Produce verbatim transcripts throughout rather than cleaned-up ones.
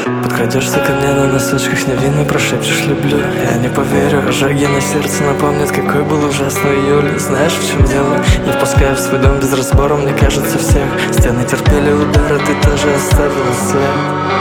Подкрадешься ко мне на носочках, невинно прошепчешь «люблю». Я не поверю, ожоги на сердце напомнят, какой был ужасный июль. Знаешь, в чем дело? Не впуская в свой дом без разбора, мне кажется, всех. Стены терпели удары, ты тоже оставила след.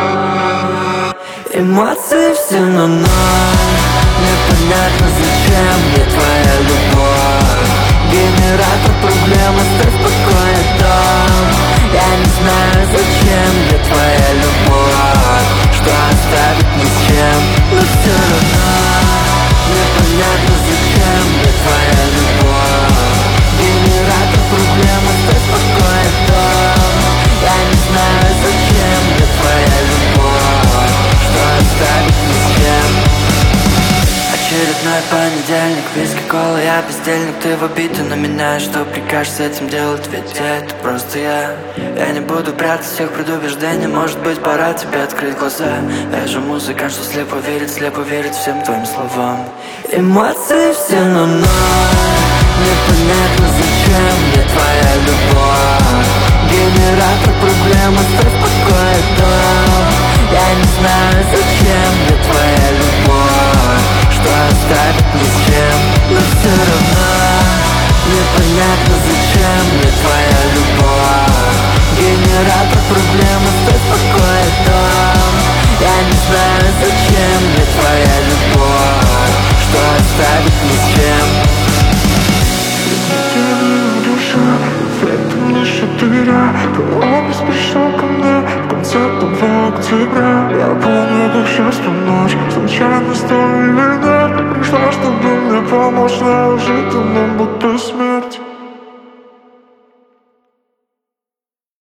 Эмоции все на ноль, непонятно зачем мне твоя любовь. Генератор проблем, оставь в покое дом. Я не знаю, зачем мне твоя любовь, что оставит ни с чем. Но все равно непонятно зачем мне твоя любовь. Генератор проблем, оставь в покое дом. Я не знаю, зачем мне твоя любовь, что оставит ни с чем. Очередной понедельник, виски, кола, я бездельник. Ты в обиду на меня, что прикажешь с этим делать? Ведь это просто я. Я не буду прятать всех предубеждений. Может быть, пора тебе открыть глаза. Я же музыкант, что слепо верит, слепо верит всем твоим словам. Эмоции все на ноль, непонятно зачем мне твоя любовь. Генератор проблем, оставь в покое дом. Я не знаю, зачем мне твоя любовь, что оставит ни с чем. Но все равно непонятно зачем мне твоя любовь. Генератор проблем, оставь в покое дом. Я не знаю, зачем мне твоя любовь, что оставит ни с чем. Эффектом лишь дыря. Колобец пришел ко мне в конце того октября. Я помню, как счастье ночь, случайно стала или нет. Пришла, чтобы мне помочь, неожиданно, будто смерть.